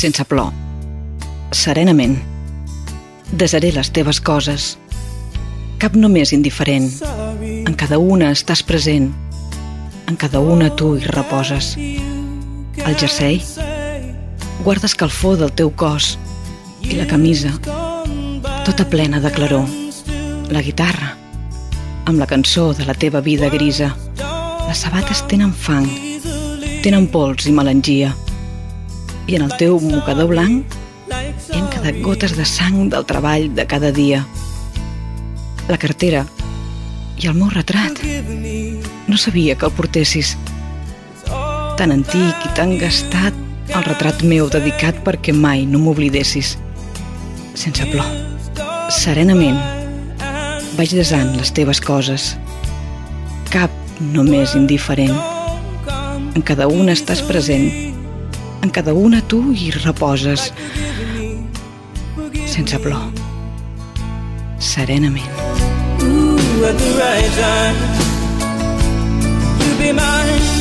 sense plor, serenament. Desharé les teves coses, cap no m'és indiferent. En cada una estàs present, en cada una tu hi reposes. El jersei, guarda escalfor del teu cos, i la camisa, tota plena de claror. La guitarra, amb la cançó de la teva vida grisa. Les sabates tenen fang, tenen pols i melangia, i en el teu mocador blanc hi han quedat gotes de sang del treball de cada dia. La cartera i el meu retrat, no sabia que el portessis. Tan antic i tan gastat, el retrat meu dedicat perquè mai no m'oblidessis. Sense plor, serenament, vaig desant les teves coses, cap no m'és indiferent. En cada una estàs present, en cada una tu hi reposes. Sense plor, serenament. At the right time, you be mine.